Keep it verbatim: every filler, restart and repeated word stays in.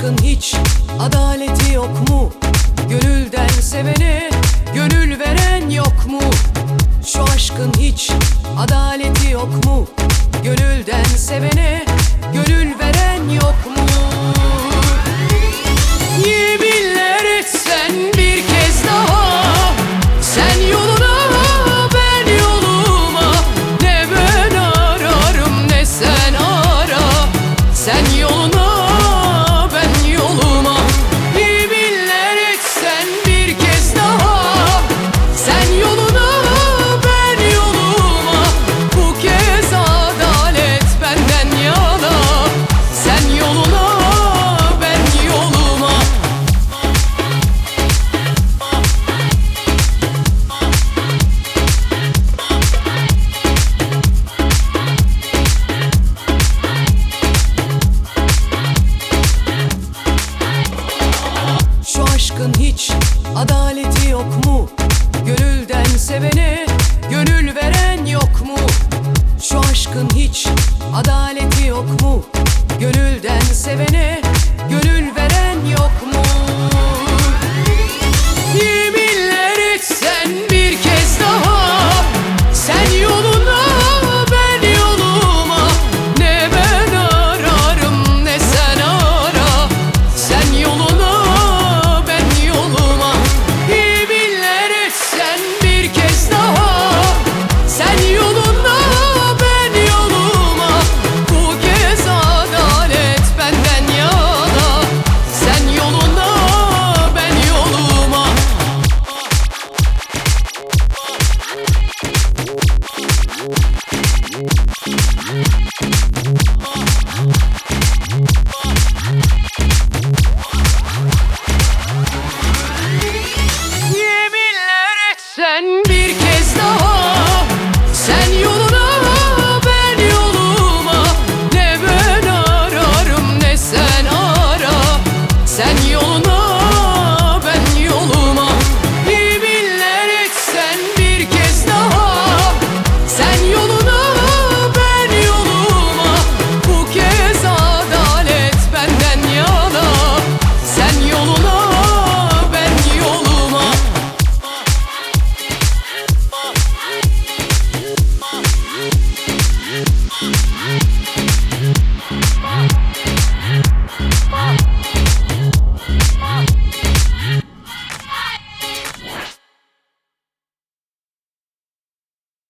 aşkın hiç adaleti yok mu? Gönülden sevene gönül veren yok mu? Şu aşkın hiç adaleti yok mu? Gönülden sevene gönül veren yok mu? Yeminler etsen bir kez daha, sen yoluna ben yoluma, ne ben ararım ne sen ara. Sen yoluna ben yoluma, yeminler etsen bir kez daha, sen yoluna ben yoluma, bu kez adalet benden yana. Sen yoluna ben yoluma. Şu aşkın hiç adaleti yok mu? Gönülden sevene gönül veren yok mu? Şu aşkın hiç adaleti yok mu? Gönülden sevene gönül veren yok mu? Yeminler etsen bir kez daha, sen yoluna ben yoluma, ne ben ararım ne sen ara. Sen yoluna ben yoluma, yeminler etsen bir kez daha, sen yoluna ben yoluma, bu kez adalet benden yana. Sen yoluna ben yoluma. Yeminler etsen bir kez daha, sen yoluna ben yoluma, ne ben ararım ne sen ara. Sen yoluna ben yoluma, yeminler etsen bir kez daha, sen yoluna ben yoluma, bu kez adalet benden yana. Sen yoluna ben yoluma. Yeah.